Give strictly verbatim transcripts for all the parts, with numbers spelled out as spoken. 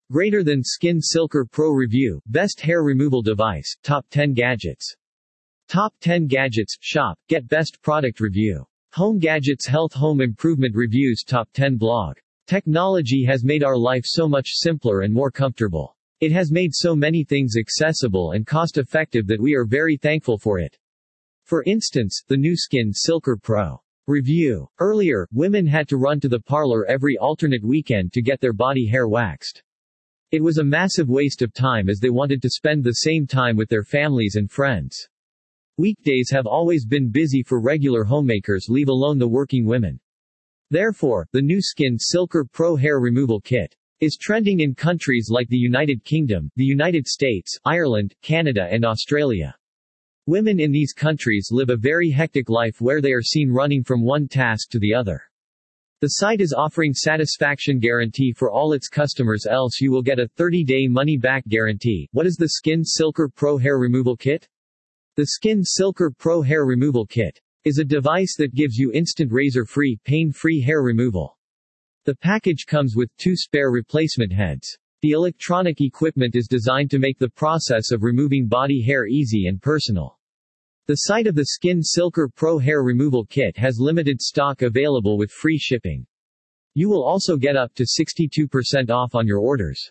Greater than Skin Silker Pro Review, Best Hair Removal Device, Top ten Gadgets. Top ten Gadgets, Shop, Get Best Product Review. Home Gadgets Health Home Improvement Reviews Top ten Blog. Technology has made our life so much simpler and more comfortable. It has made so many things accessible and cost-effective that we are very thankful for it. For instance, the new Skin Silker Pro Review. Earlier, women had to run to the parlor every alternate weekend to get their body hair waxed. It was a massive waste of time as they wanted to spend the same time with their families and friends. Weekdays have always been busy for regular homemakers, leave alone the working women. Therefore, the new Skin Silker Pro Hair Removal Kit is trending in countries like the United Kingdom, the United States, Ireland, Canada and Australia. Women in these countries live a very hectic life where they are seen running from one task to the other. The site is offering satisfaction guarantee for all its customers, else you will get a thirty-day money-back guarantee. What is the Skin Silker Pro Hair Removal Kit? The Skin Silker Pro Hair Removal Kit is a device that gives you instant razor-free, pain-free hair removal. The package comes with two spare replacement heads. The electronic equipment is designed to make the process of removing body hair easy and personal. The site of the Skin Silker Pro Hair Removal Kit has limited stock available with free shipping. You will also get up to sixty-two percent off on your orders.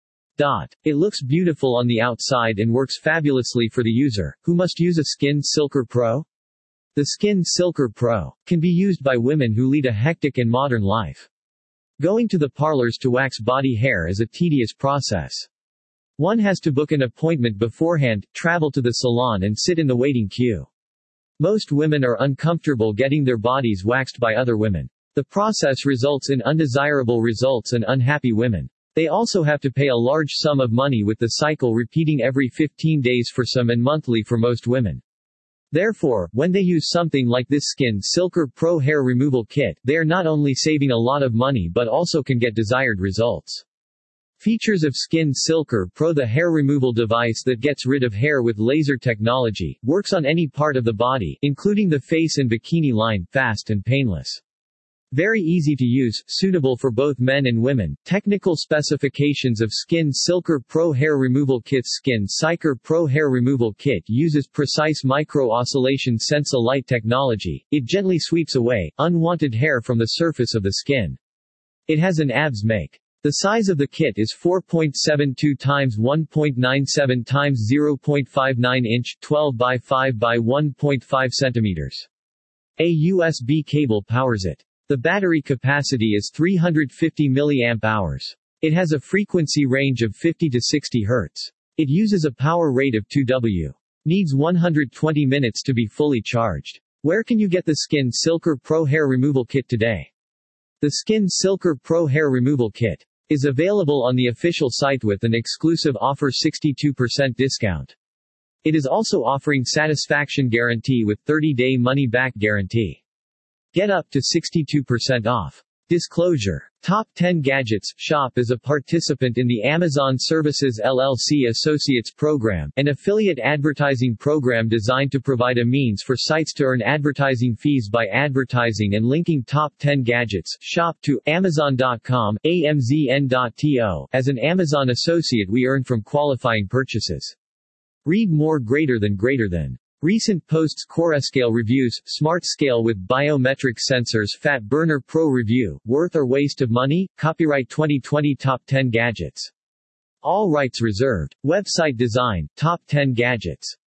Dot. It looks beautiful on the outside and works fabulously for the user, who must use a Skin Silker Pro. The Skin Silker Pro can be used by women who lead a hectic and modern life. Going to the parlors to wax body hair is a tedious process. One has to book an appointment beforehand, travel to the salon and sit in the waiting queue. Most women are uncomfortable getting their bodies waxed by other women. The process results in undesirable results and unhappy women. They also have to pay a large sum of money, with the cycle repeating every fifteen days for some and monthly for most women. Therefore, when they use something like this Skin Silker Pro Hair Removal Kit, they are not only saving a lot of money but also can get desired results. Features of Skin Silker Pro: the hair removal device that gets rid of hair with laser technology, works on any part of the body, including the face and bikini line, fast and painless. Very easy to use, suitable for both men and women. Technical specifications of Skin Silker Pro Hair Removal Kit. Skin Silker Pro Hair Removal Kit uses precise micro-oscillation Sensa light technology. It gently sweeps away unwanted hair from the surface of the skin. It has an A B S make. The size of the kit is four point seven two times one point nine seven times zero point five nine inch, twelve by five by one point five centimeters. A U S B cable powers it. The battery capacity is three hundred fifty milliamp hours. It has a frequency range of fifty to sixty hertz. It uses a power rate of two watts. Needs one hundred twenty minutes to be fully charged. Where can you get the Skin Silker Pro Hair Removal Kit today? The Skin Silker Pro Hair Removal Kit is available on the official site with an exclusive offer, sixty-two percent discount. It is also offering satisfaction guarantee with thirty-day money-back guarantee. Get up to sixty-two percent off. Disclosure. Top ten Gadgets. Shop is a participant in the Amazon Services L L C Associates Program, an affiliate advertising program designed to provide a means for sites to earn advertising fees by advertising and linking top ten gadgets. Shop to Amazon dot com, A M Z N dot T O. As an Amazon associate, we earn from qualifying purchases. Read more. Greater than greater than. Recent posts: Corescale reviews, Smart Scale with biometric sensors, Fat Burner Pro review, worth or waste of money? Copyright twenty twenty. Top ten Gadgets. All rights reserved. Website design, Top ten Gadgets.